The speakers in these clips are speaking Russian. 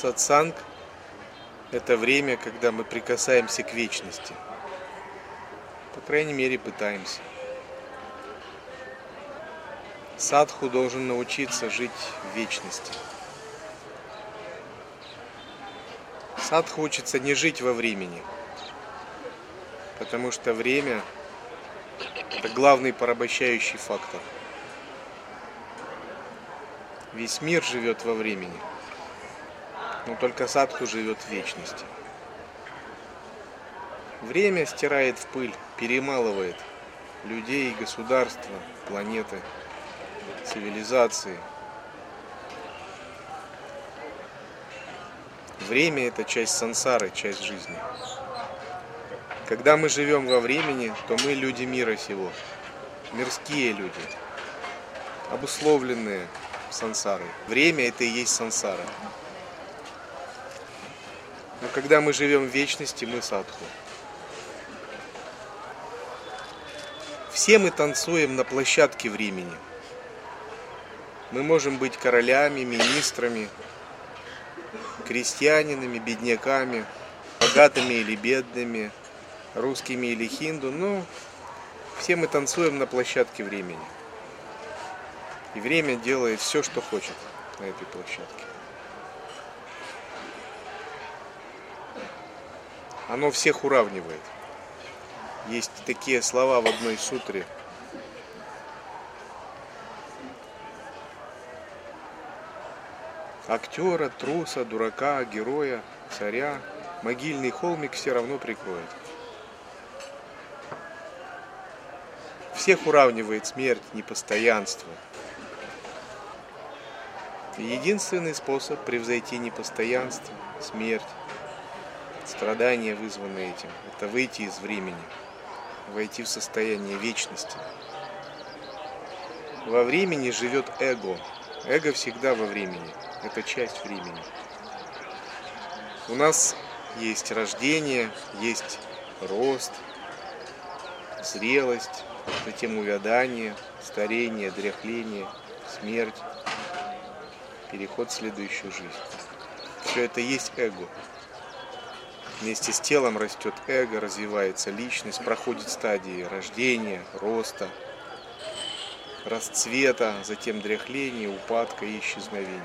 Сатсанг – это время, когда мы прикасаемся к вечности. По крайней мере, пытаемся. Садху должен научиться жить в вечности. Садху учится не жить во времени, потому что время – это главный порабощающий фактор. Весь мир живет во времени, но только садху живет в вечности. Время стирает в пыль, перемалывает людей, государства, планеты, цивилизации. Время – это часть сансары, часть жизни. Когда мы живем во времени, то мы люди мира сего, мирские люди, обусловленные сансарой. Время – это и есть сансара. Но когда мы живем в вечности, мы садху. Все мы танцуем на площадке времени. Мы можем быть королями, министрами, крестьянинами, бедняками, богатыми или бедными, русскими или хинду, но все мы танцуем на площадке времени. И время делает все, что хочет на этой площадке. Оно всех уравнивает. Есть такие слова в одной сутре. Актера, труса, дурака, героя, царя могильный холмик все равно прикроет. Всех уравнивает смерть, непостоянство. И единственный способ превзойти непостоянство, смерть, страдания, вызванные этим, это выйти из времени, войти в состояние вечности. Во времени живет эго. Эго всегда во времени. Это часть времени. У нас есть рождение, есть рост, зрелость, затем увядание, старение, дряхление, смерть, переход в следующую жизнь. Все это есть эго. Вместе с телом растет эго, развивается личность, проходит стадии рождения, роста, расцвета, затем дряхления, упадка и исчезновения.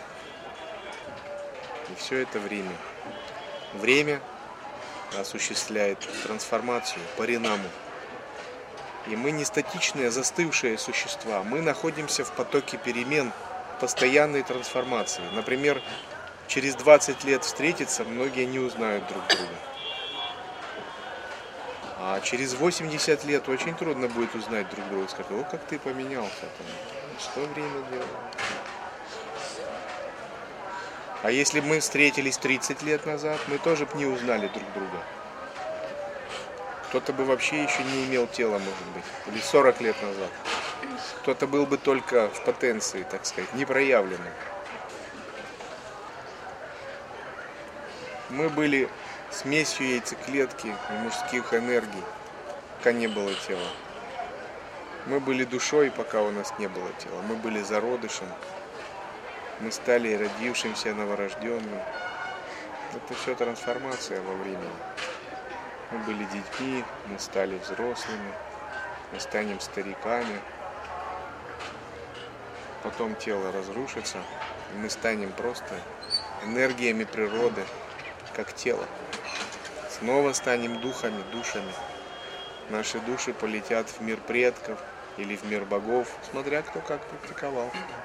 И все это время. Время осуществляет трансформацию, паринаму. И мы не статичные, застывшие существа. Мы находимся в потоке перемен, постоянной трансформации. Например, через 20 лет встретиться, многие не узнают друг друга. А через 80 лет очень трудно будет узнать друг друга. Сказать: о, как ты поменялся. Что время делает? А если бы мы встретились 30 лет назад, мы тоже бы не узнали друг друга. Кто-то бы вообще еще не имел тела, может быть. Или 40 лет назад. Кто-то был бы только в потенции, так сказать, непроявленным. Мы были смесью яйцеклетки и мужских энергий, пока не было тела. Мы были душой, пока у нас не было тела. Мы были зародышем. Мы стали родившимся новорожденным. Это все трансформация во времени. Мы были детьми, мы стали взрослыми, мы станем стариками. Потом тело разрушится, и мы станем просто энергиями природы, как тело. Снова станем духами, душами. Наши души полетят в мир предков или в мир богов, смотря кто как практиковал.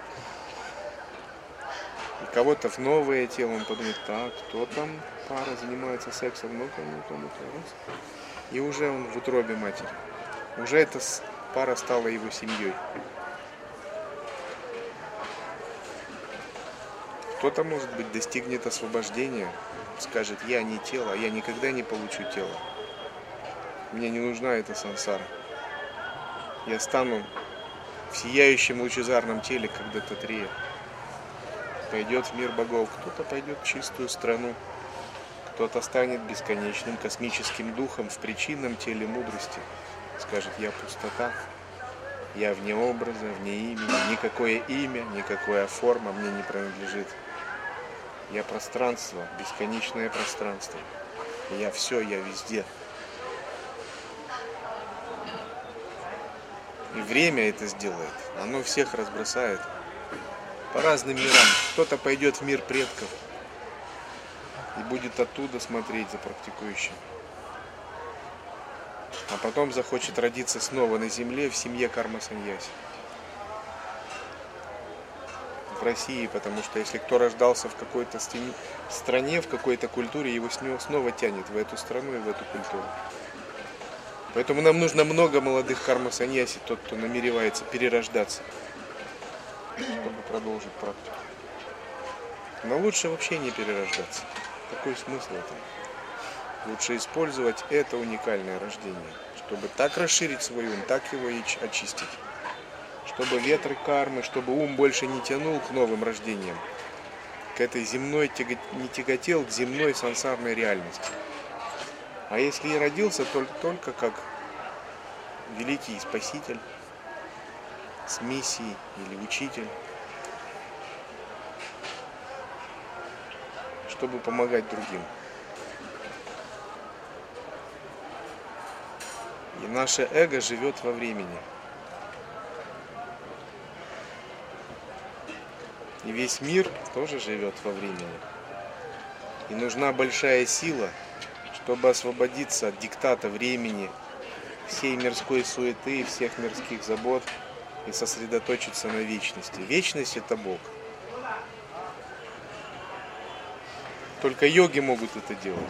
И кого-то в новое тело, он подумает: так, кто там пара занимается сексом, ну-ка, раз. И уже он в утробе матери. Уже эта пара стала его семьей. Кто-то, может быть, достигнет освобождения, скажет: я не тело, я никогда не получу тело. Мне не нужна эта сансара. Я стану в сияющем лучезарном теле, как Даттатрея. Пойдет в мир богов, кто-то пойдет в чистую страну, кто-то станет бесконечным космическим духом в причинном теле мудрости. Скажет: я пустота, я вне образа, вне имени, никакое имя, никакая форма мне не принадлежит. Я пространство, бесконечное пространство. Я все, я везде. И время это сделает. Оно всех разбросает по разным мирам. Кто-то пойдет в мир предков и будет оттуда смотреть за практикующим. А потом захочет родиться снова на земле в семье карма-саньяси. В России, потому что если кто рождался в какой-то стране, в какой-то культуре, его снова тянет в эту страну и в эту культуру. Поэтому нам нужно много молодых карма-саньяси, тот, кто намеревается перерождаться, чтобы продолжить практику. Но лучше вообще не перерождаться. Какой смысл этого? Лучше использовать это уникальное рождение, чтобы так расширить свой ум, так его и очистить. Чтобы ветры кармы, чтобы ум больше не тянул к новым рождениям, к этой земной, не тяготел к земной сансарной реальности. А если и родился, только как великий спаситель с миссией или учитель, чтобы помогать другим. И наше эго живет во времени. И весь мир тоже живет во времени. И нужна большая сила, чтобы освободиться от диктата времени, всей мирской суеты, всех мирских забот и сосредоточиться на вечности. Вечность – это Бог. Только йоги могут это делать.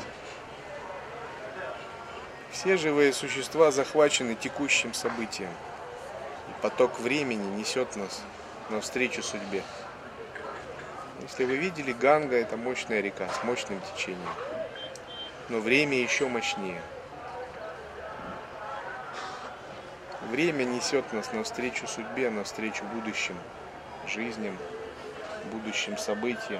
Все живые существа захвачены текущим событием. И поток времени несет нас навстречу судьбе. Если вы видели, Ганга – это мощная река с мощным течением. Но время еще мощнее. Время несет нас навстречу судьбе, навстречу будущим жизням, будущим событиям.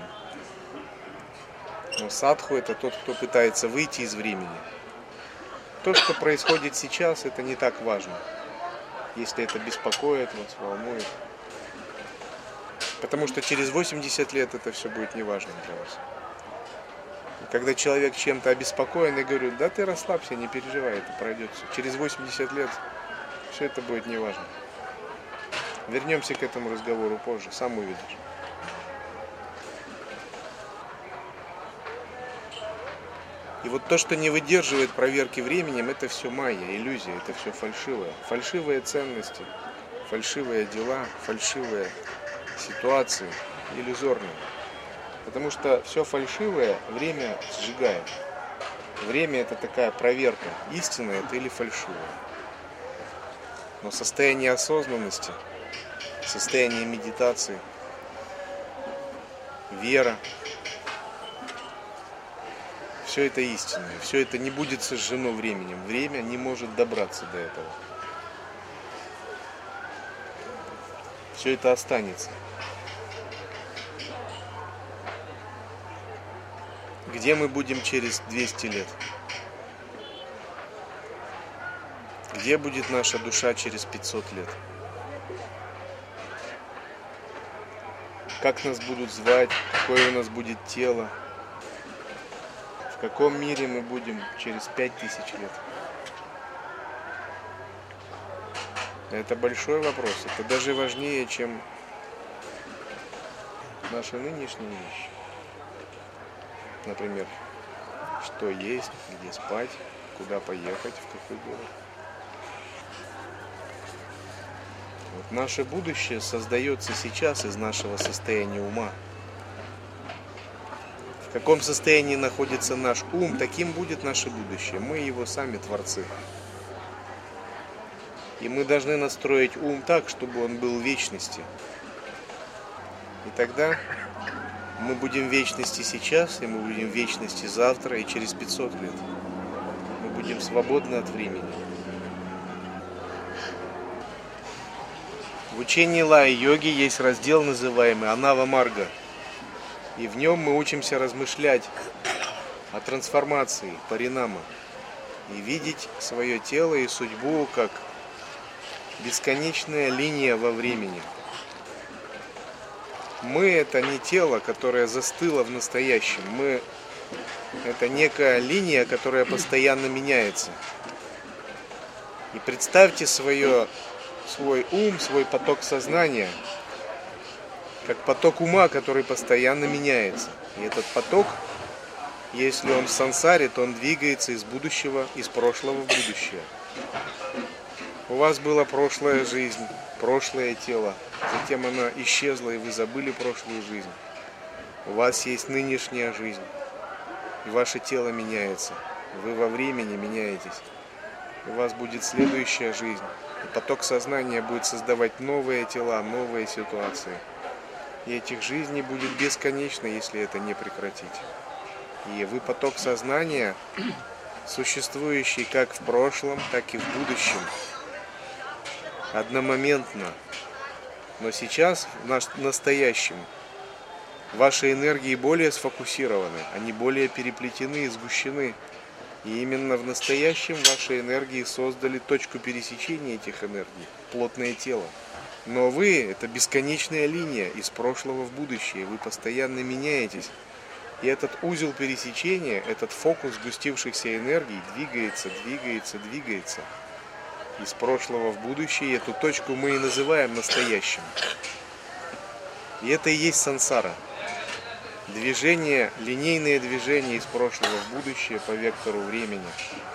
Но садху – это тот, кто пытается выйти из времени. То, что происходит сейчас, это не так важно, если это беспокоит вас, волнует. Потому что через 80 лет это все будет неважно для вас. И когда человек чем-то обеспокоен, я говорю, да ты расслабься, не переживай, это пройдет все. Через 80 лет все это будет неважно. Вернемся к этому разговору позже, сам увидишь. И вот то, что не выдерживает проверки временем, это все майя, иллюзия, это все фальшивое. Фальшивые ценности, фальшивые дела, фальшивые ситуации, иллюзорные. Потому что все фальшивое время сжигает. Время – это такая проверка, истинное это или фальшивое. Но состояние осознанности, состояние медитации, вера – все это истинное, все это не будет сожжено временем. Время не может добраться до этого. Все это останется. Где мы будем через 200 лет? Где будет наша душа через 500 лет? Как нас будут звать? Какое у нас будет тело? В каком мире мы будем через 5000 лет? Это большой вопрос. Это даже важнее, чем наши нынешние вещи. Например, что есть, где спать, куда поехать, в какой город. Вот наше будущее создается сейчас из нашего состояния ума. В каком состоянии находится наш ум, таким будет наше будущее. Мы его сами творцы. И мы должны настроить ум так, чтобы он был в вечности. И тогда мы будем в вечности сейчас, и мы будем в вечности завтра, и через 500 лет. Мы будем свободны от времени. В учении Лая-йоги есть раздел, называемый Анава-марга. И в нем мы учимся размышлять о трансформации, паринама. И видеть свое тело и судьбу как бесконечная линия во времени. Мы это не тело, которое застыло в настоящем. Мы это некая линия, которая постоянно меняется. И представьте свой ум, свой поток сознания, как поток ума, который постоянно меняется. И этот поток, если он в сансаре, то он двигается из будущего, из прошлого в будущее. У вас была прошлая жизнь, прошлое тело, затем она исчезла, и вы забыли прошлую жизнь. У вас есть нынешняя жизнь, и ваше тело меняется. Вы во времени меняетесь. У вас будет следующая жизнь, и поток сознания будет создавать новые тела, новые ситуации. И этих жизней будет бесконечно, если это не прекратить. И вы поток сознания, существующий как в прошлом, так и в будущем, одномоментно. Но сейчас, в настоящем, ваши энергии более сфокусированы, они более переплетены и сгущены. И именно в настоящем ваши энергии создали точку пересечения этих энергий, плотное тело. Но вы – это бесконечная линия из прошлого в будущее, вы постоянно меняетесь. И этот узел пересечения, этот фокус сгустившихся энергий двигается, двигается, двигается. Из прошлого в будущее, и эту точку мы и называем настоящим. И это и есть сансара. Движение, линейное движение из прошлого в будущее по вектору времени.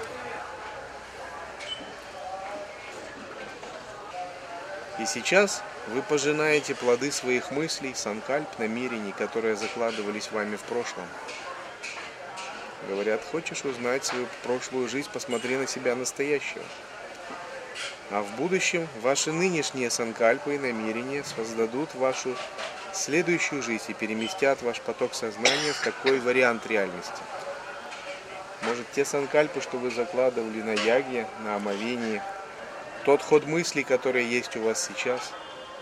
И сейчас вы пожинаете плоды своих мыслей, санкальп, намерений, которые закладывались вами в прошлом. Говорят, хочешь узнать свою прошлую жизнь, посмотри на себя настоящего. А в будущем ваши нынешние санкальпы и намерения создадут вашу следующую жизнь и переместят ваш поток сознания в такой вариант реальности. Может, те санкальпы, что вы закладывали на яге, на омовении, тот ход мыслей, который есть у вас сейчас.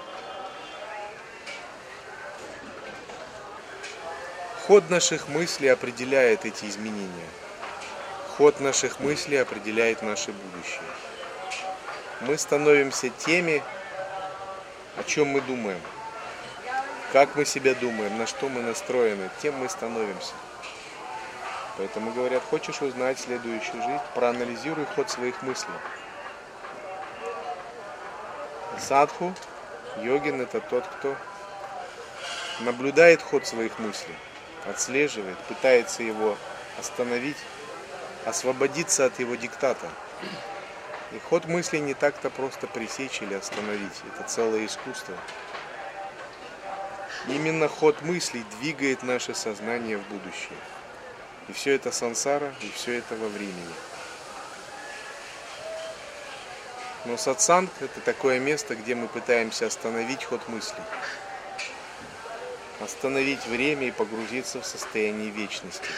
Ход наших мыслей определяет эти изменения. Ход наших мыслей определяет наше будущее. Мы становимся теми, о чем мы думаем. Как мы себя думаем, на что мы настроены, тем мы становимся. Поэтому говорят, хочешь узнать следующую жизнь, проанализируй ход своих мыслей. Садху, йогин – это тот, кто наблюдает ход своих мыслей, отслеживает, пытается его остановить, освободиться от его диктата. И ход мыслей не так-то просто пресечь или остановить. Это целое искусство. Именно ход мыслей двигает наше сознание в будущее. И все это сансара, и все это во времени. Но сатсанг – это такое место, где мы пытаемся остановить ход мыслей. Остановить время и погрузиться в состояние вечности.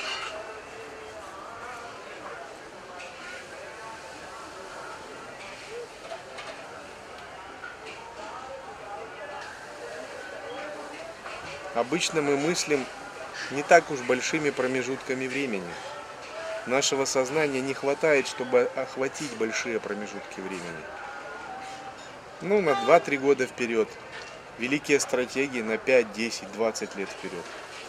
Обычно мы мыслим не так уж большими промежутками времени. Нашего сознания не хватает, чтобы охватить большие промежутки времени. На 2-3 года вперед. Великие стратегии на 5, 10, 20 лет вперед.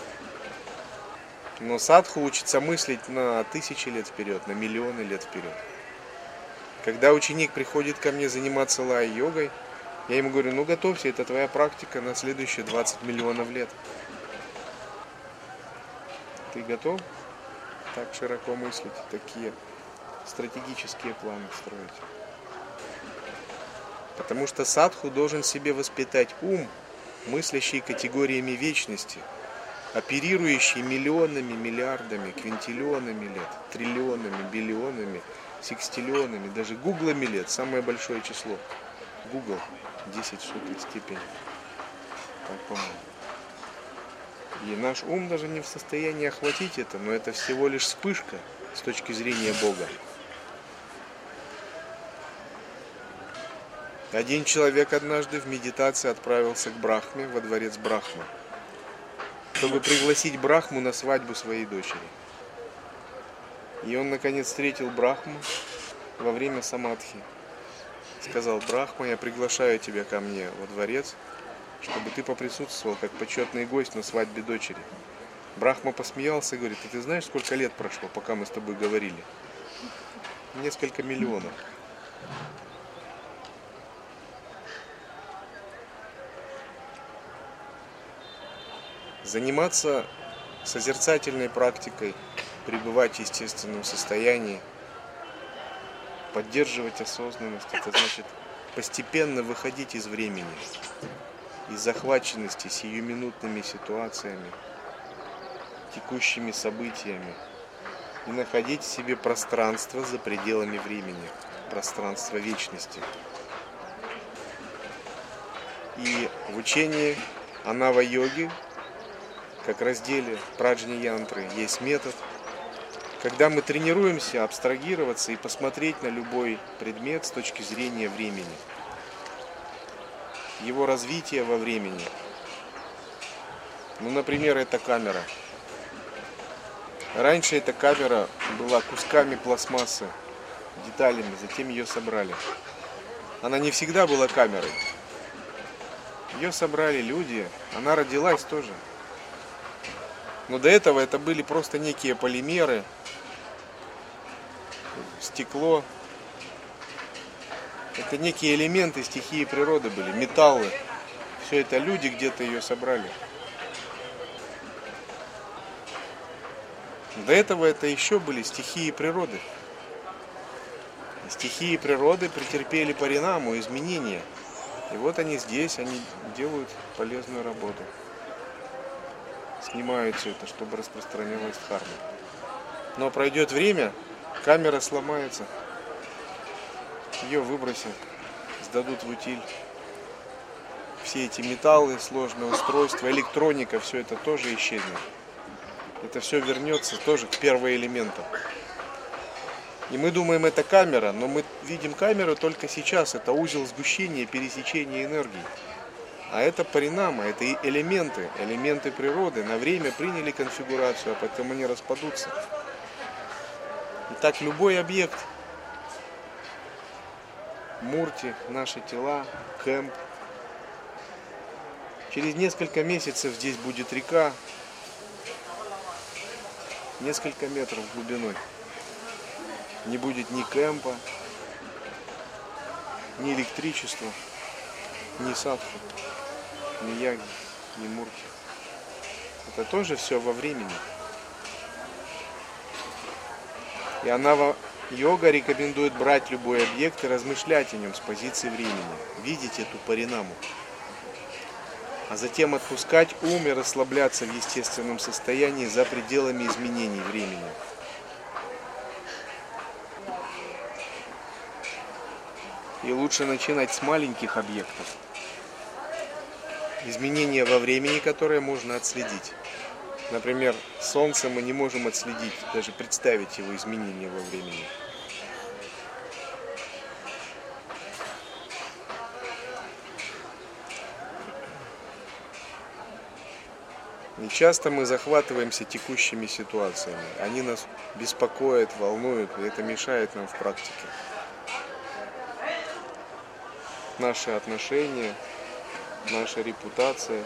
Но садху учится мыслить на 1000 лет вперед, на миллионы лет вперед. Когда ученик приходит ко мне заниматься лай-йогой, я ему говорю, готовься, это твоя практика на следующие 20 миллионов лет. Ты готов так широко мыслить, такие стратегические планы строить? Потому что садху должен себе воспитать ум, мыслящий категориями вечности, оперирующий миллионами, миллиардами, квинтиллионами лет, триллионами, биллионами, секстиллионами, даже гуглами лет, самое большое число. Google 10 в сотой степени. Так, по-моему. И наш ум даже не в состоянии охватить это, но это всего лишь вспышка с точки зрения Бога. Один человек однажды в медитации отправился к Брахме, во дворец Брахмы, чтобы пригласить Брахму на свадьбу своей дочери. И он наконец встретил Брахму во время самадхи. Сказал: Брахма, я приглашаю тебя ко мне во дворец, чтобы ты поприсутствовал как почетный гость на свадьбе дочери. Брахма посмеялся и говорит: ты знаешь, сколько лет прошло, пока мы с тобой говорили? Несколько миллионов. Заниматься созерцательной практикой, пребывать в естественном состоянии, поддерживать осознанность, это значит постепенно выходить из времени, из захваченности сиюминутными ситуациями, текущими событиями, и находить в себе пространство за пределами времени, пространство вечности. И в учении Анава-йоги, как разделе праджни-янтры, есть метод, когда мы тренируемся абстрагироваться и посмотреть на любой предмет с точки зрения времени, его развития во времени. Ну, например, эта камера. Раньше эта камера была кусками пластмассы, деталями, затем ее собрали. Она не всегда была камерой. Ее собрали люди, она родилась тоже. Но до этого это были просто некие полимеры, стекло. Это некие элементы стихии природы были, металлы. Все это люди где-то ее собрали. До этого это еще были стихии природы. И стихии природы претерпели паринаму, изменения. И вот они здесь, они делают полезную работу. Снимают все это, чтобы распространялась дхарма. Но пройдет время, камера сломается, ее выбросят, сдадут в утиль. Все эти металлы, сложные устройства, электроника, все это тоже исчезнет. Это все вернется тоже к первоэлементам. И мы думаем, это камера, но мы видим камеру только сейчас. Это узел сгущения, пересечения энергии. А это паринама, это элементы, элементы природы. На время приняли конфигурацию, а потом они распадутся. Итак, любой объект, мурти, наши тела, кэмп. Через несколько месяцев здесь будет река, несколько метров глубиной. Не будет ни кэмпа, ни электричества, ни садху, ни яги, ни мурти. Это тоже все во времени. И Анава-йога рекомендует брать любой объект и размышлять о нем с позиции времени, видеть эту паринаму, а затем отпускать ум и расслабляться в естественном состоянии за пределами изменений времени. И лучше начинать с маленьких объектов. Изменения во времени, которые можно отследить. Например, Солнце мы не можем отследить, даже представить его изменения во времени. И часто мы захватываемся текущими ситуациями. Они нас беспокоят, волнуют, и это мешает нам в практике. Наши отношения, наша репутация,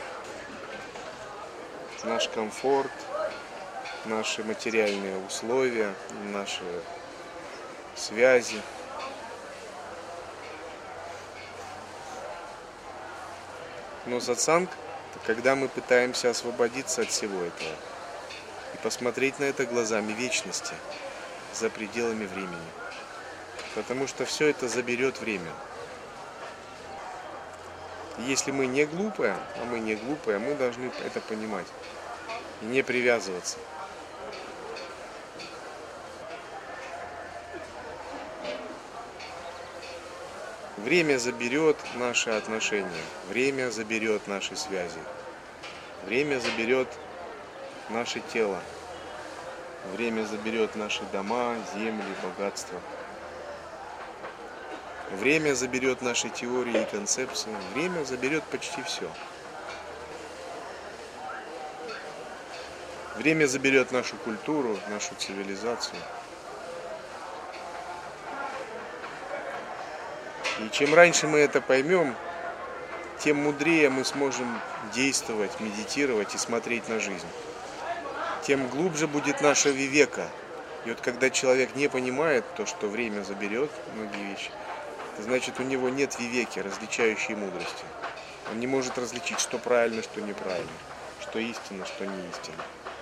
наш комфорт, наши материальные условия, наши связи. Но сатсанг — это когда мы пытаемся освободиться от всего этого и посмотреть на это глазами вечности, за пределами времени. Потому что все это заберет время. Если мы не глупые, а мы не глупые, мы должны это понимать и не привязываться. Время заберет наши отношения, время заберет наши связи, время заберет наше тело, время заберет наши дома, земли, богатства. Время заберет наши теории и концепции. Время заберет почти все. Время заберет нашу культуру, нашу цивилизацию. И чем раньше мы это поймем, тем мудрее мы сможем действовать, медитировать и смотреть на жизнь. Тем глубже будет наша вивека. И вот когда человек не понимает то, что время заберет многие вещи, это значит, у него нет вивеки, различающей мудрости. Он не может различить, что правильно, что неправильно, что истинно, что не истинно.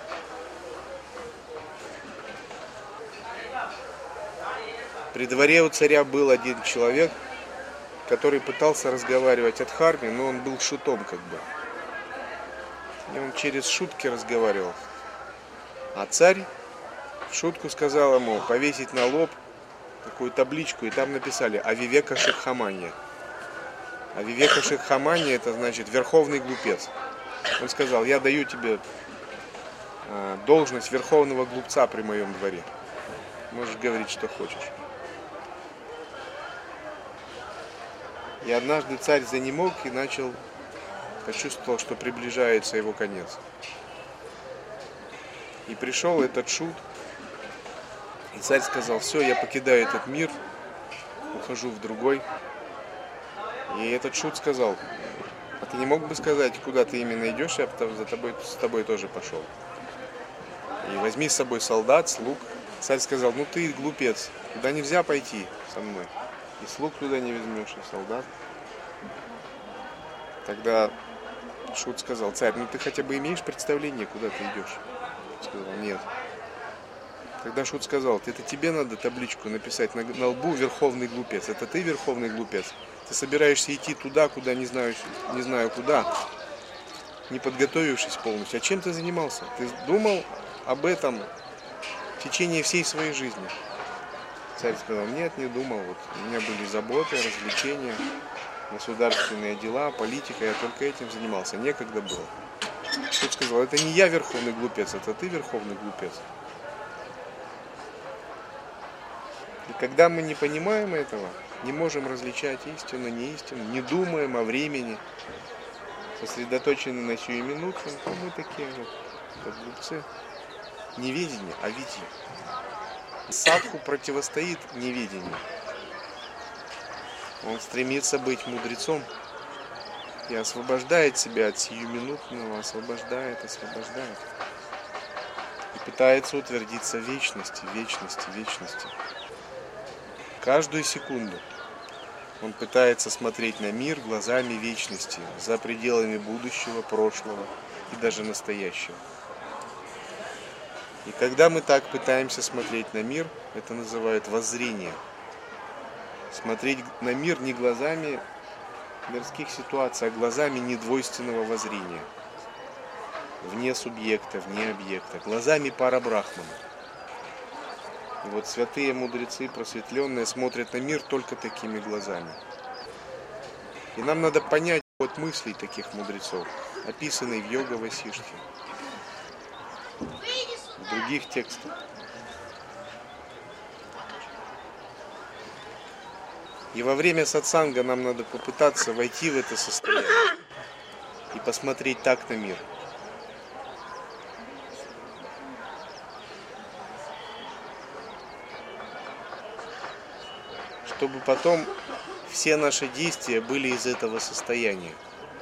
При дворе у царя был один человек, который пытался разговаривать от Дхарме, но он был шутом как бы. И он через шутки разговаривал. А царь в шутку сказал ему повесить на лоб такую табличку, и там написали «Авивека Шикхаманья». Авивека Шикхаманья — это значит верховный глупец. Он сказал: я даю тебе должность верховного глупца при моем дворе. Можешь говорить, что хочешь. И однажды царь занемог и почувствовал, что приближается его конец. И пришел этот шут, и царь сказал: все, я покидаю этот мир, ухожу в другой. И этот шут сказал: а ты не мог бы сказать, куда ты именно идешь, я с тобой тоже пошел. И возьми с собой солдат, слуг. Царь сказал: ну ты глупец, туда нельзя пойти со мной. И слуг туда не возьмешь, и солдат. Тогда шут сказал: царь, ну ты хотя бы имеешь представление, куда ты идешь? Сказал: нет. Тогда шут сказал: это тебе надо табличку написать на лбу «Верховный глупец». Это ты верховный глупец. Ты собираешься идти туда, куда не знаю куда, не подготовившись полностью. А чем ты занимался? Ты думал об этом в течение всей своей жизни? Царь сказал: нет, не думал. Вот у меня были заботы, развлечения, государственные дела, политика. Я только этим занимался. Некогда было. Шут сказал: это не я верховный глупец, это ты верховный глупец. И когда мы не понимаем этого, не можем различать истину, неистину, не думаем о времени, сосредоточены на сиюминутном, то мы такие вот, как глупцы. Неведение, а видение. Садху противостоит неведению. Он стремится быть мудрецом и освобождает себя от сиюминутного, освобождает. И пытается утвердиться в вечности. Каждую секунду он пытается смотреть на мир глазами вечности, за пределами будущего, прошлого и даже настоящего. И когда мы так пытаемся смотреть на мир, это называют воззрение. Смотреть на мир не глазами мирских ситуаций, а глазами недвойственного воззрения. Вне субъекта, вне объекта, глазами парабрахмана. И вот святые мудрецы, просветленные, смотрят на мир только такими глазами. И нам надо понять ход мыслей таких мудрецов, описанный в Йога-Васиштхе, в других текстах. И во время сатсанга нам надо попытаться войти в это состояние и посмотреть так на мир. Чтобы потом все наши действия были из этого состояния.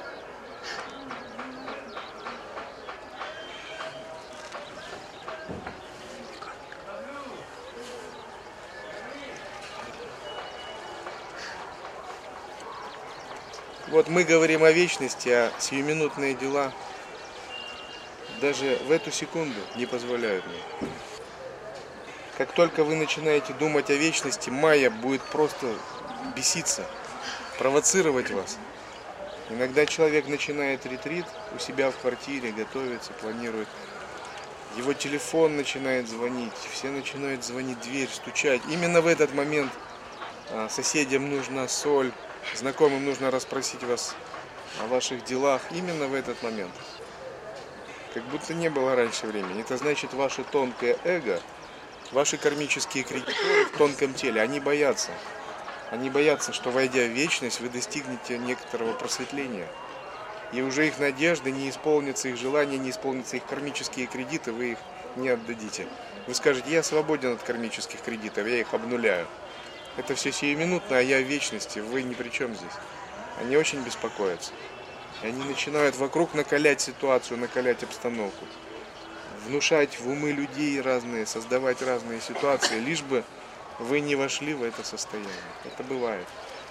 Вот мы говорим о вечности, а сиюминутные дела даже в эту секунду не позволяют мне. Как только вы начинаете думать о вечности, майя будет просто беситься, провоцировать вас. Иногда человек начинает ретрит у себя в квартире, готовится, планирует. Его телефон начинает звонить, все начинают звонить в дверь, стучать. Именно в этот момент соседям нужна соль, знакомым нужно расспросить вас о ваших делах. Именно в этот момент. Как будто не было раньше времени. Это значит, ваше тонкое эго, ваши кармические кредиторы в тонком теле, они боятся. Они боятся, что, войдя в вечность, вы достигнете некоторого просветления. И уже их надежды не исполнятся, их желания не исполнятся, их кармические кредиты, вы их не отдадите. Вы скажете: я свободен от кармических кредитов, я их обнуляю. Это все сиюминутно, а я в вечности, вы ни при чем здесь. они очень беспокоятся. И они начинают вокруг накалять ситуацию, накалять обстановку, внушать в умы людей разные, создавать разные ситуации, лишь бы вы не вошли в это состояние. Это бывает.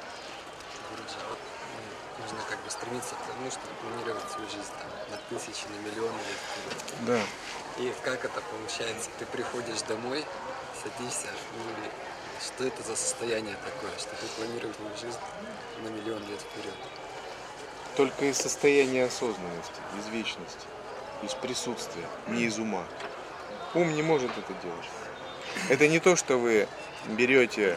Вот, нужно как бы стремиться к тому, чтобы планировать свою жизнь там, на тысячи, на миллионы лет вперед. Да. И как это получается? Ты приходишь домой, садишься, ну, и что это за состояние такое, что ты планируешь свою жизнь на миллион лет вперед? Только из состояния осознанности, из вечности, из присутствия, не из ума. Ум не может это делать. Это не то, что вы берете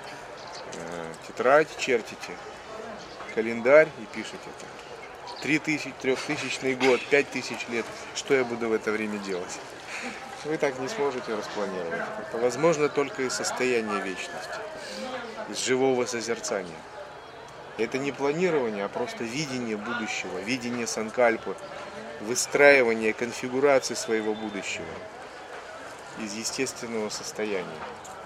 тетрадь, чертите, календарь и пишете это. 3000, 3000 год, 5000 лет. Что я буду в это время делать? Вы так не сможете распланировать. Это возможно только из состояния вечности, из живого созерцания. Это не планирование, а просто видение будущего, видение санкальпы, выстраивание конфигурации своего будущего из естественного состояния.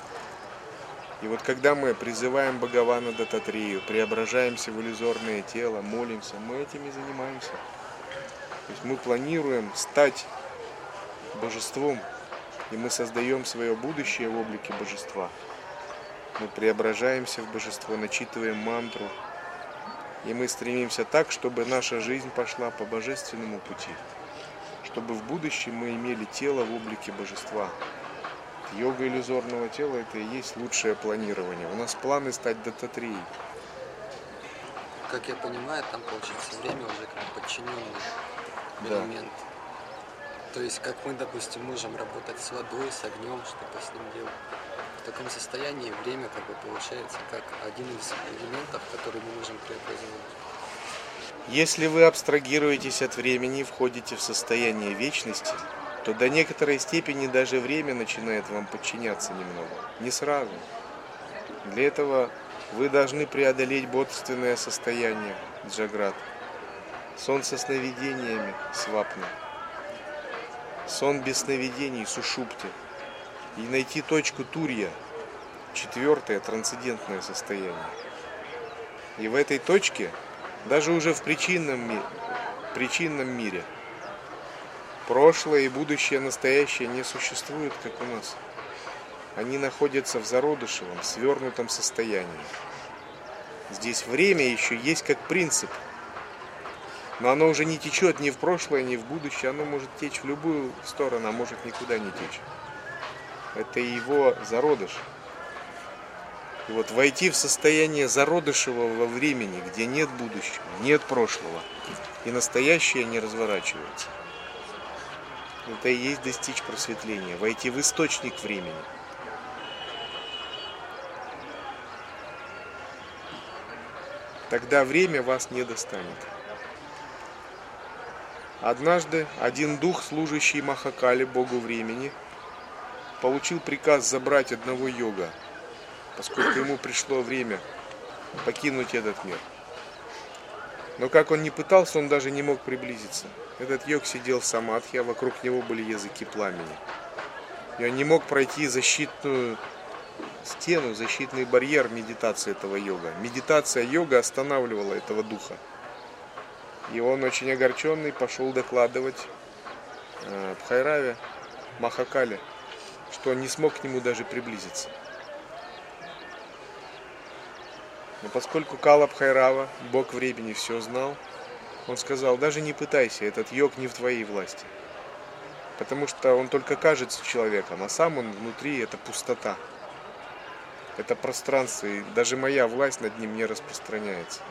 И вот когда мы призываем Бхагавана Даттатрию, преображаемся в иллюзорное тело, молимся, мы этим и занимаемся. То есть мы планируем стать божеством, и мы создаем свое будущее в облике божества. Мы преображаемся в божество, начитываем мантру, и мы стремимся так, чтобы наша жизнь пошла по божественному пути, чтобы в будущем мы имели тело в облике божества. Йога иллюзорного тела – это и есть лучшее планирование. У нас планы стать Даттатрией. Как я понимаю, там получится время уже как подчиненный элемент. То есть, как мы, допустим, можем работать с водой, с огнем, что-то с ним делать. В таком состоянии время как бы получается как один из элементов, который мы можем преобразовать. Если вы абстрагируетесь от времени и входите в состояние вечности, то до некоторой степени даже время начинает вам подчиняться немного. Не сразу. Для этого вы должны преодолеть бодрственное состояние джаграт, сон со сновидениями свапна, сон без сновидений сушупти, и найти точку турья, четвертое трансцендентное состояние. И в этой точке, даже уже в причинном мире, прошлое и будущее, настоящее не существуют, как у нас. Они находятся в зародышевом, свернутом состоянии. Здесь время еще есть как принцип, но оно уже не течет ни в прошлое, ни в будущее, оно может течь в любую сторону, а может никуда не течь. Это его зародыш. И вот войти в состояние зародышевого времени, где нет будущего, нет прошлого, и настоящее не разворачивается. Это и есть достичь просветления, войти в источник времени. Тогда время вас не достанет. Однажды один дух, служащий Махакале, богу времени, получил приказ забрать одного йога, поскольку ему пришло время покинуть этот мир. Но как он ни пытался, он даже не мог приблизиться. Этот йог сидел в самадхи, а вокруг него были языки пламени. И он не мог пройти защитную стену, защитный барьер медитации этого йога. Медитация йога останавливала этого духа. И он, очень огорченный, пошел докладывать Бхайраве, Махакале, что он не смог к нему даже приблизиться. Но поскольку Кала Бхайрава, бог времени, все знал, он сказал: даже не пытайся, этот йог не в твоей власти. Потому что он только кажется человеком, а сам он внутри — это пустота. Это пространство, и даже моя власть над ним не распространяется.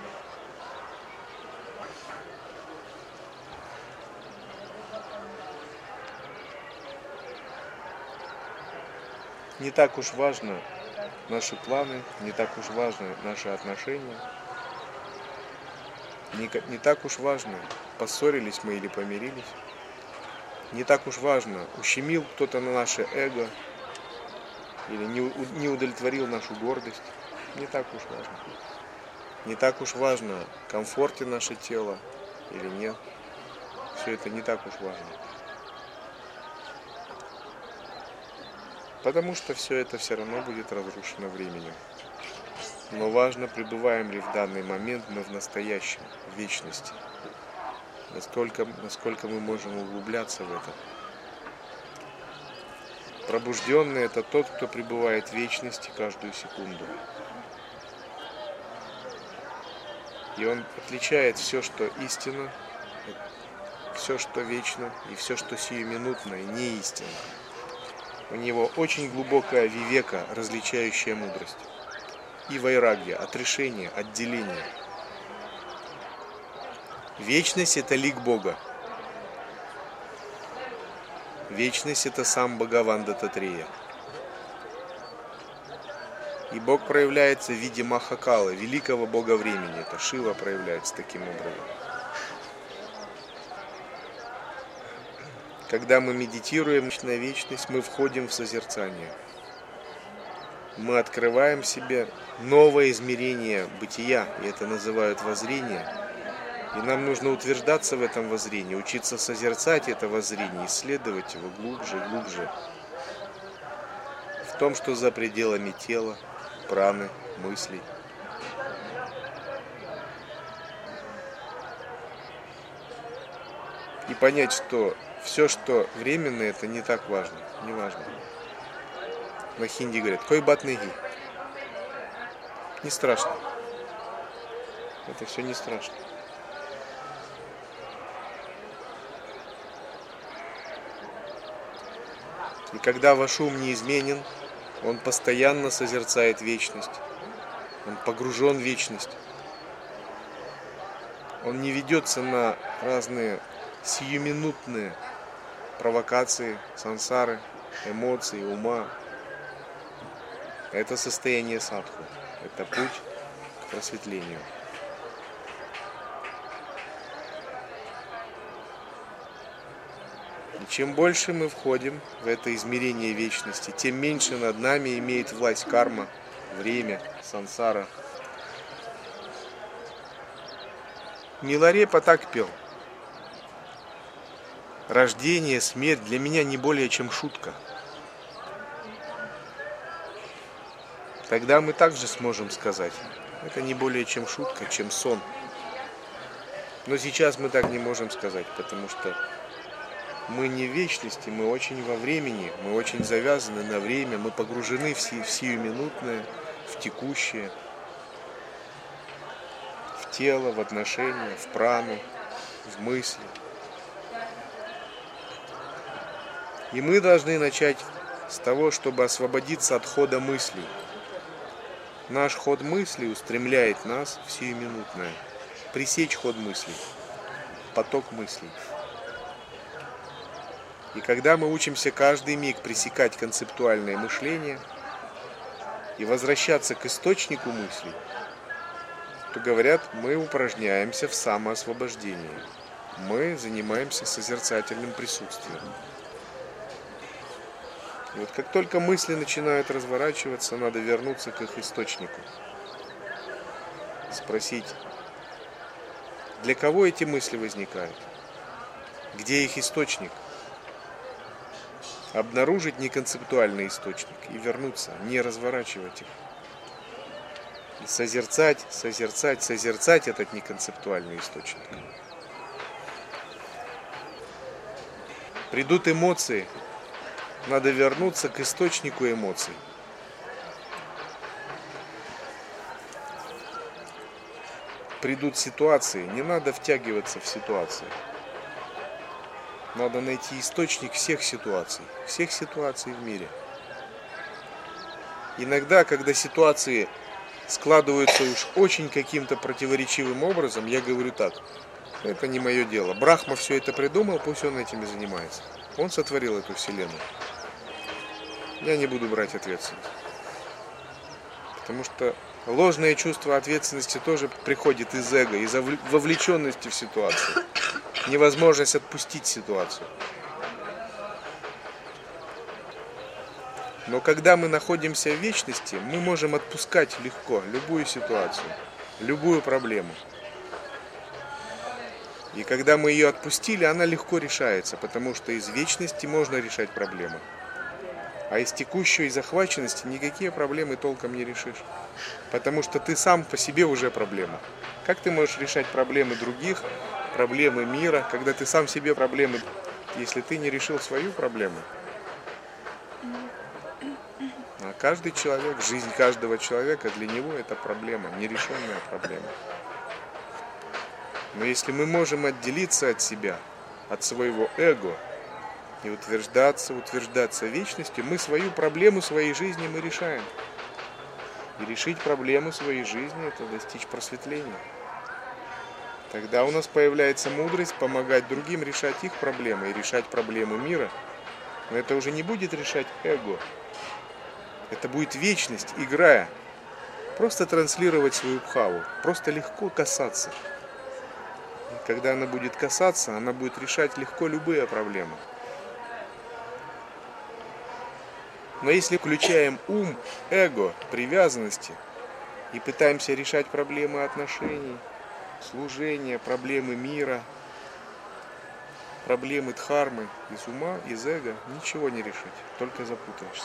Не так уж важно наши планы, не так уж важны наши отношения. Не так уж важно, поссорились мы или помирились. Не так уж важно, ущемил кто-то на наше эго или не удовлетворил нашу гордость. Не так уж важно. Не так уж важно, комфорте наше тело или нет. Все это не так уж важно. Потому что все это все равно будет разрушено временем. Но важно, пребываем ли в данный момент мы в настоящем, в вечности. Насколько мы можем углубляться в это. Пробужденный – это тот, кто пребывает в вечности каждую секунду. И он отличает все, что истинно, все, что вечно, и все, что сиюминутно и не истинно. У него очень глубокая вивека, различающая мудрость. И вайрагья, отрешение, отделение. Вечность – это лик Бога. Вечность – это сам Бхагаван Даттатрея. И Бог проявляется в виде Махакалы, великого Бога времени. Это Шива проявляется таким образом. Когда мы медитируем на вечность, мы входим в созерцание. Мы открываем в себе новое измерение бытия, и это называют воззрение. И нам нужно утверждаться в этом воззрении, учиться созерцать это воззрение, исследовать его глубже и глубже. В том, что за пределами тела, праны, мыслей. И понять, что все, что временное, это не так важно, не важно. На хинди говорят, кой бат неги. Не страшно. Это все не страшно. И когда ваш ум неизменен, он постоянно созерцает вечность. Он погружен в вечность. Он не ведется на разные сиюминутные провокации, сансары, эмоции, ума. Это состояние садху. Это путь к просветлению. И чем больше мы входим в это измерение вечности, тем меньше над нами имеет власть карма, время, сансара. Миларепа так пел. Рождение, смерть для меня не более чем шутка. Тогда мы также сможем сказать, это не более чем шутка, чем сон. Но сейчас мы так не можем сказать, потому что мы не в вечности, мы очень во времени, мы очень завязаны на время, мы погружены в сиюминутное, в текущее, в тело, в отношения, в прану, в мысли. И мы должны начать с того, чтобы освободиться от хода мыслей. Наш ход мыслей устремляет нас в сиюминутное. Пресечь ход мыслей, поток мыслей. И когда мы учимся каждый миг пресекать концептуальное мышление и возвращаться к источнику мыслей, то, говорят, мы упражняемся в самоосвобождении. Мы занимаемся созерцательным присутствием. И вот как только мысли начинают разворачиваться, надо вернуться к их источнику. Спросить, для кого эти мысли возникают? Где их источник? Обнаружить неконцептуальный источник и вернуться, не разворачивать их. И созерцать этот неконцептуальный источник. Придут эмоции, надо вернуться к источнику эмоций. Придут ситуации, не надо втягиваться в ситуации. Надо найти источник всех ситуаций в мире. Иногда, когда ситуации складываются уж очень каким-то противоречивым образом, я говорю так, это не мое дело. Брахма все это придумал, пусть он этим и занимается. Он сотворил эту вселенную. Я не буду брать ответственность. Потому что ложное чувство ответственности тоже приходит из эго, из вовлеченности в ситуацию. Невозможность отпустить ситуацию. Но когда мы находимся в вечности, мы можем отпускать легко любую ситуацию, любую проблему. И когда мы ее отпустили, она легко решается, потому что из вечности можно решать проблемы. А из текущей захваченности никакие проблемы толком не решишь. Потому что ты сам по себе уже проблема. Как ты можешь решать проблемы других, проблемы мира, когда ты сам себе проблемы, если ты не решил свою проблему? А каждый человек, жизнь каждого человека, для него это проблема, нерешенная проблема. Но если мы можем отделиться от себя, от своего эго, и утверждаться вечностью, мы свою проблему своей жизни мы решаем. И решить проблему своей жизни – это достичь просветления. Тогда у нас появляется мудрость помогать другим решать их проблемы и решать проблемы мира. Но это уже не будет решать эго. Это будет вечность, играя. Просто транслировать свою бхаву, просто легко касаться. И когда она будет касаться, она будет решать легко любые проблемы. Но если включаем ум, эго, привязанности и пытаемся решать проблемы отношений, служения, проблемы мира, проблемы дхармы из ума, из эго, ничего не решить, только запутаешься.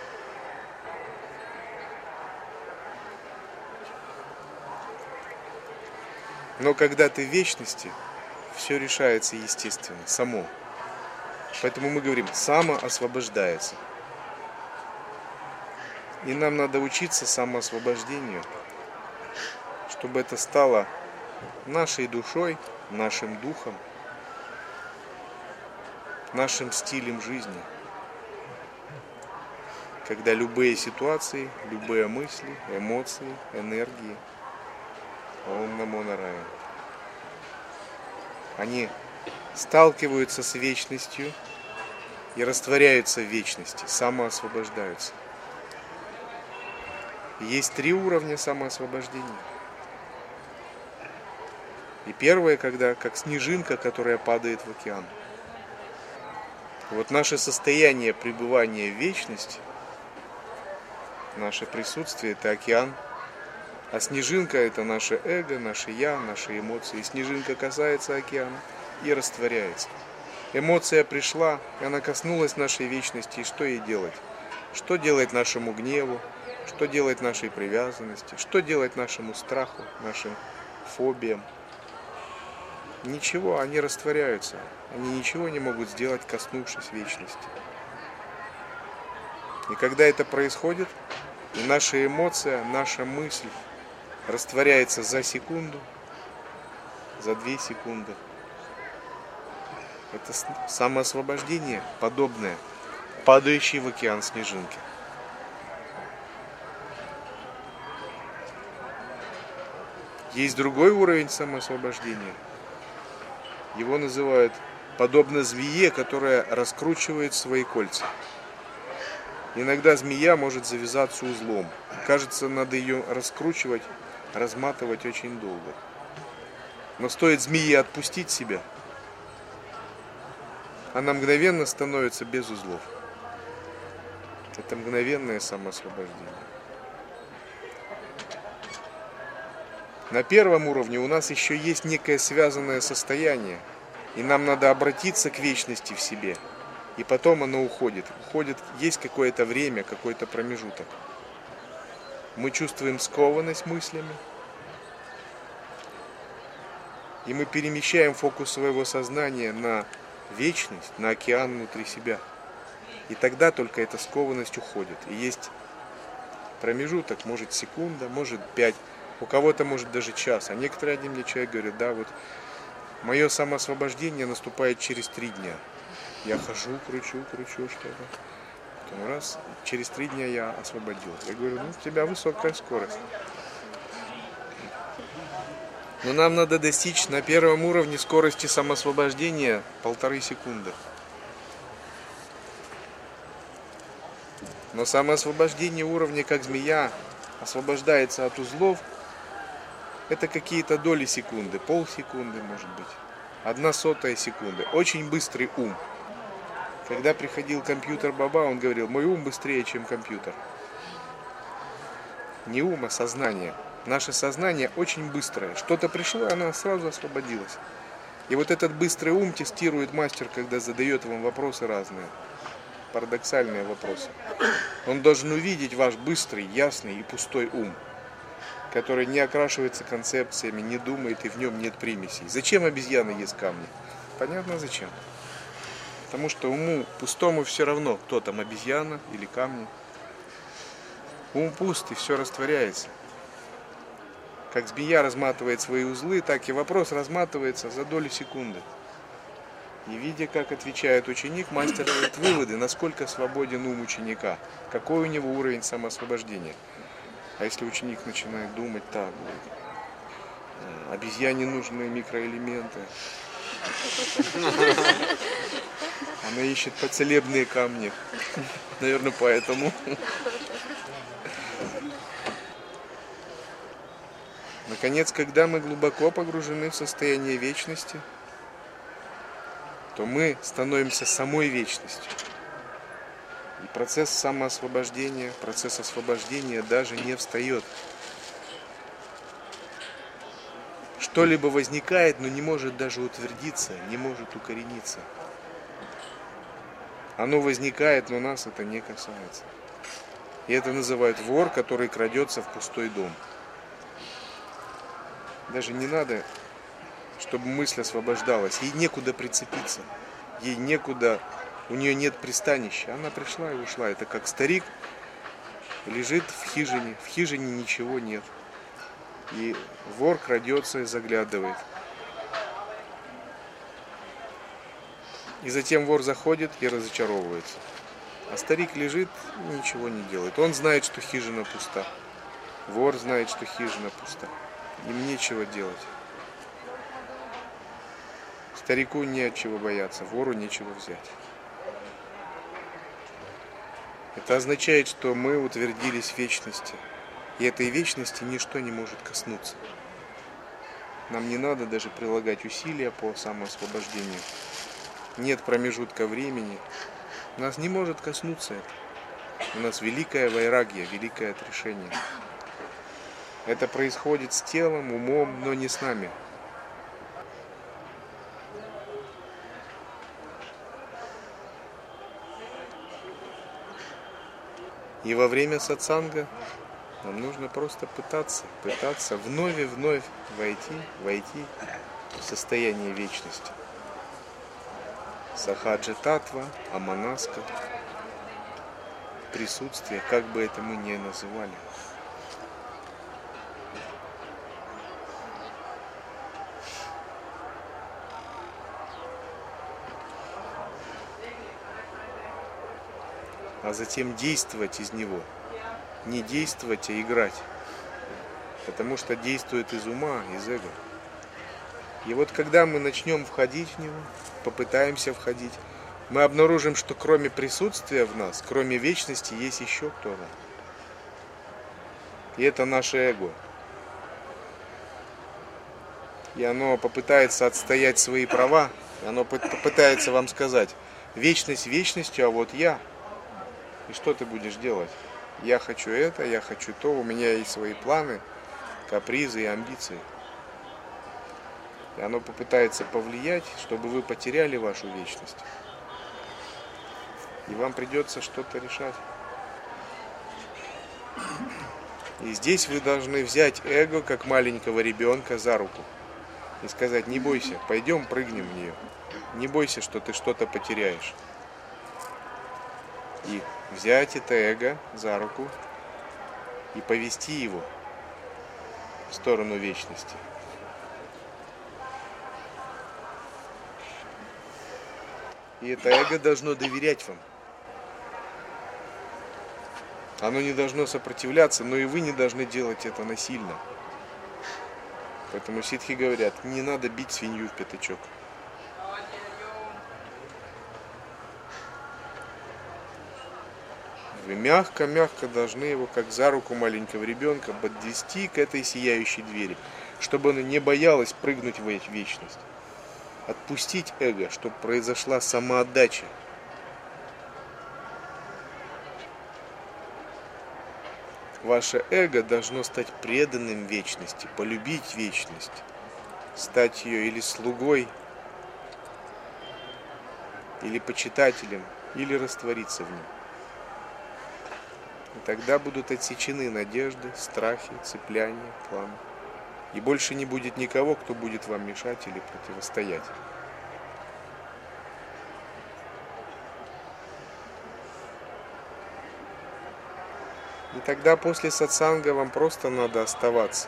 Но когда ты в вечности, все решается естественно, само. Поэтому мы говорим, самоосвобождается. И нам надо учиться самоосвобождению, чтобы это стало нашей душой, нашим духом, нашим стилем жизни. Когда любые ситуации, любые мысли, эмоции, энергии, Ом Намо Нараяна, они сталкиваются с вечностью и растворяются в вечности, самоосвобождаются. Есть 3 уровня самоосвобождения. И первое, когда как снежинка, которая падает в океан. Вот наше состояние пребывания в вечности, наше присутствие – это океан. А снежинка – это наше эго, наше я, наши эмоции. И снежинка касается океана и растворяется. Эмоция пришла, она коснулась нашей вечности. И что ей делать? Что делать нашему гневу? Что делать нашей привязанности? Что делать нашему страху, нашим фобиям? Ничего, они растворяются. Они ничего не могут сделать, коснувшись вечности. И когда это происходит, и наша эмоция, наша мысль растворяется за секунду, за 2 секунды, это самоосвобождение, подобное падающей в океан снежинки. Есть другой уровень самоосвобождения. Его называют подобно змее, которая раскручивает свои кольца. Иногда змея может завязаться узлом. Кажется, надо ее раскручивать, разматывать очень долго. Но стоит змее отпустить себя, она мгновенно становится без узлов. Это мгновенное самоосвобождение. На первом уровне у нас еще есть некое связанное состояние, и нам надо обратиться к вечности в себе, и потом оно уходит. Есть какое-то время, какой-то промежуток. Мы чувствуем скованность мыслями, и мы перемещаем фокус своего сознания на вечность, на океан внутри себя. И тогда только эта скованность уходит. И есть промежуток, может секунда, может 5. У кого-то может даже час. А некоторые один мне человек говорит, да, вот мое самоосвобождение наступает через 3 дня. Я хожу, кручу что-то. Потом раз, через 3 дня я освободился. Я говорю, у тебя высокая скорость. Но нам надо достичь на первом уровне скорости самоосвобождения 1,5 секунды. Но самоосвобождение уровня, как змея, освобождается от узлов, это какие-то доли секунды, полсекунды, может быть, 1/100 секунды. Очень быстрый ум. Когда приходил компьютер Баба, он говорил, мой ум быстрее, чем компьютер. Не ум, а сознание. Наше сознание очень быстрое. Что-то пришло, оно сразу освободилось. И вот этот быстрый ум тестирует мастер, когда задает вам вопросы разные. парадоксальные вопросы. Он должен увидеть ваш быстрый, ясный и пустой ум, который не окрашивается концепциями, не думает и в нем нет примесей. Зачем обезьяна ест камни? Понятно зачем. Потому что уму пустому все равно, кто там, обезьяна или камни. Ум пуст и все растворяется. Как змея разматывает свои узлы, так и вопрос разматывается за долю секунды. И видя, как отвечает ученик, мастер делает выводы, насколько свободен ум ученика, какой у него уровень самоосвобождения. А если ученик начинает думать так, обезьяне нужны микроэлементы, она ищет поцелебные камни, наверное, поэтому. Наконец, когда мы глубоко погружены в состояние вечности, то мы становимся самой вечностью. И процесс самоосвобождения, процесс освобождения даже не встает. Что-либо возникает, но не может даже утвердиться, не может укорениться. Оно возникает, но нас это не касается. И это называют вор, который крадется в пустой дом. Даже не надо, чтобы мысль освобождалась. Ей некуда прицепиться. Ей некуда, у нее нет пристанища. Она пришла и ушла. Это как старик лежит в хижине ничего нет. И вор крадется и заглядывает. И затем вор заходит и разочаровывается. А старик лежит и ничего не делает. Он знает, что хижина пуста. Вор знает, что хижина пуста. Им нечего делать. Старику не от чего бояться, вору нечего взять. Это означает, что мы утвердились в вечности. И этой вечности ничто не может коснуться. Нам не надо даже прилагать усилия по самоосвобождению. Нет промежутка времени. Нас не может коснуться это. У нас великая вайрагья, великое отрешение. Это происходит с телом, умом, но не с нами. И во время сатсанга нам нужно просто пытаться вновь и вновь войти в состояние вечности. Сахаджа татва, аманаска, присутствие, как бы это мы ни называли. А затем действовать из него. Не действовать, а играть. Потому что действует из ума, из эго. И вот когда мы начнем входить в него, попытаемся входить, мы обнаружим, что кроме присутствия в нас, кроме вечности, есть еще кто-то. И это наше эго. И оно попытается отстоять свои права, оно попытается вам сказать: вечность вечностью, а вот я. И что ты будешь делать? Я хочу это, я хочу то, у меня есть свои планы, капризы и амбиции. И оно попытается повлиять, чтобы вы потеряли вашу вечность. И вам придется что-то решать. И здесь вы должны взять эго, как маленького ребенка, за руку. И сказать: не бойся, пойдем прыгнем в нее. Не бойся, что ты что-то потеряешь. И взять это эго за руку и повести его в сторону вечности. И это эго должно доверять вам. Оно не должно сопротивляться, но и вы не должны делать это насильно. Поэтому ситхи говорят: не надо бить свинью в пятачок. Вы мягко-мягко должны его, как за руку маленького ребенка, подвести к этой сияющей двери, чтобы оно не боялось прыгнуть в вечность. Отпустить эго, чтобы произошла самоотдача. Ваше эго должно стать преданным вечности, полюбить вечность, стать ее или слугой, или почитателем, или раствориться в нем. И тогда будут отсечены надежды, страхи, цепляния, планы. И больше не будет никого, кто будет вам мешать или противостоять. И тогда после сатсанга вам просто надо оставаться.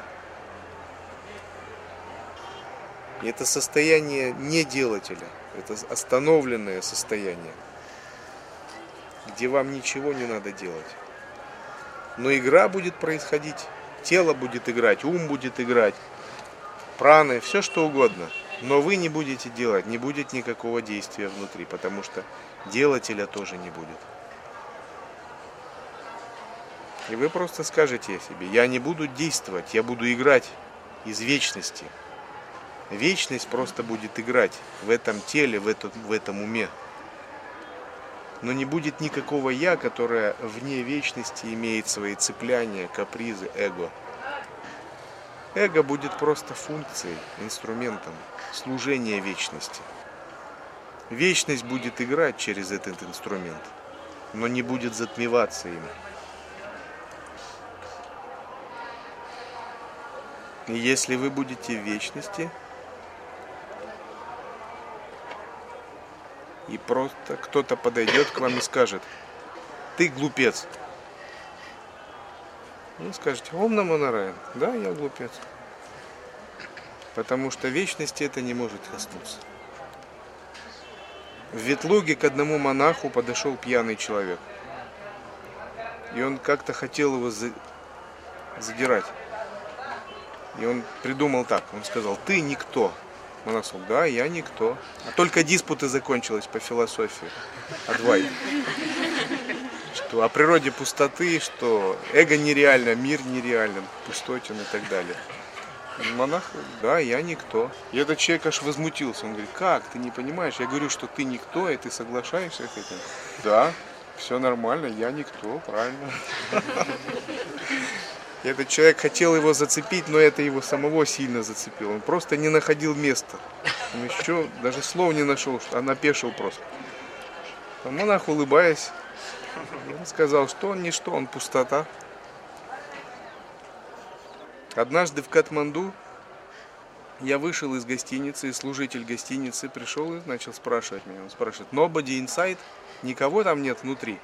И это состояние неделателя, это остановленное состояние, где вам ничего не надо делать. Но игра будет происходить, тело будет играть, ум будет играть, праны, все что угодно. Но вы не будете делать, не будет никакого действия внутри, потому что делателя тоже не будет. И вы просто скажете себе: я не буду действовать, я буду играть из вечности. Вечность просто будет играть в этом теле, в этом уме. Но не будет никакого «я», которое вне вечности имеет свои цепляния, капризы, эго. Эго будет просто функцией, инструментом служения вечности. Вечность будет играть через этот инструмент, но не будет затмеваться им. И если вы будете в вечности, и просто кто-то подойдет к вам и скажет: ты глупец. Вы скажете: Ом Намо Нараяна. Да, я глупец. Потому что вечности это не может коснуться. В Ветлуге к одному монаху подошел пьяный человек. И он как-то хотел его задирать. И он придумал так, он сказал: ты никто. Монах сказал: да, я никто. А только диспуты закончились по философии. Адвайта. Что о природе пустоты, что эго нереально, мир нереален, пустотен и так далее. И монах говорит: да, я никто. И этот человек аж возмутился. Он говорит: как, ты не понимаешь? Я говорю, что ты никто, и ты соглашаешься с этим? Да, все нормально, я никто, правильно. И этот человек хотел его зацепить, но это его самого сильно зацепило. Он просто не находил места. Он еще даже слов не нашел, а напешил просто. А монах, улыбаясь, сказал, что он ничто, он пустота. Однажды в Катманду я вышел из гостиницы, и служитель гостиницы пришел и начал спрашивать меня. Он спрашивает: nobody inside? Никого там нет внутри?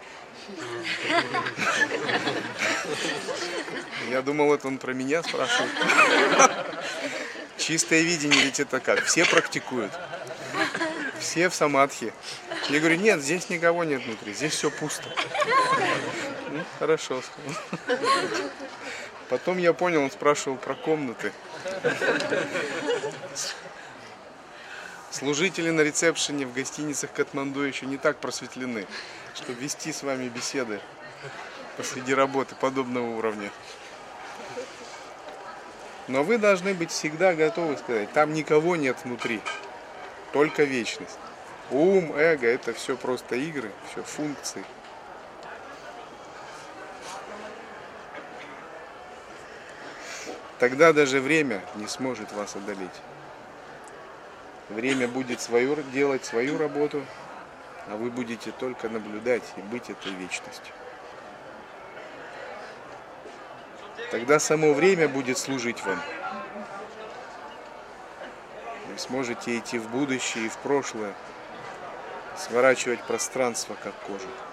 Я думал, это он про меня спрашивает. Чистое видение, ведь это как? Все практикуют. Все в самадхи. Я говорю: нет, здесь никого нет внутри, здесь все пусто. Ну, хорошо. Потом я понял, он спрашивал про комнаты. Служители на ресепшене в гостиницах Катманду еще не так просветлены, чтобы вести с вами беседы посреди работы подобного уровня. Но вы должны быть всегда готовы сказать: там никого нет внутри, только вечность. Ум, эго — это все просто игры, все функции. Тогда даже время не сможет вас одолеть. Время будет делать свою работу, а вы будете только наблюдать и быть этой вечностью. Тогда само время будет служить вам. Вы сможете идти в будущее и в прошлое, сворачивать пространство как кожу.